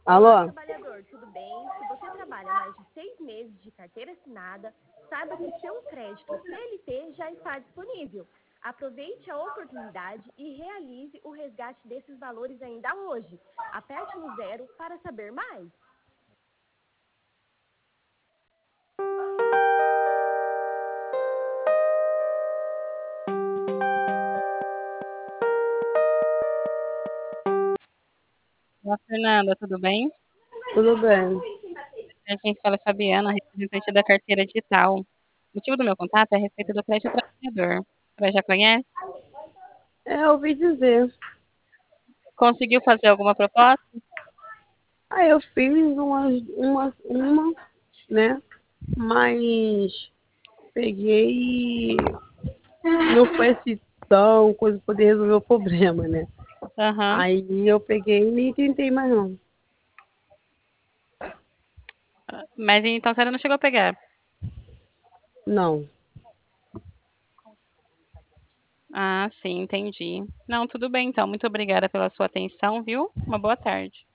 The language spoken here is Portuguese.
Olá, Alô? trabalhador, tudo bem? Se você trabalha mais de 6 meses de carteira assinada, saiba que seu crédito CLT já está disponível. Aproveite a oportunidade e realize o resgate desses valores ainda hoje. Aperte no zero para saber mais. Olá, Fernanda, tudo bem? Tudo bem. A gente fala Fabiana, representante da carteira digital. O motivo do meu contato é a respeito do crédito trabalhador. Você já conhece? Eu ouvi dizer. Conseguiu fazer alguma proposta? Aí eu fiz uma, né? Mas peguei e não foi assim tão coisa pra poder resolver o problema, né? Aham. Aí eu peguei e nem tentei mais não. Mas então você ainda não chegou a pegar? Não. Ah, sim, entendi. Não, tudo bem então. Muito obrigada pela sua atenção, viu? Uma boa tarde.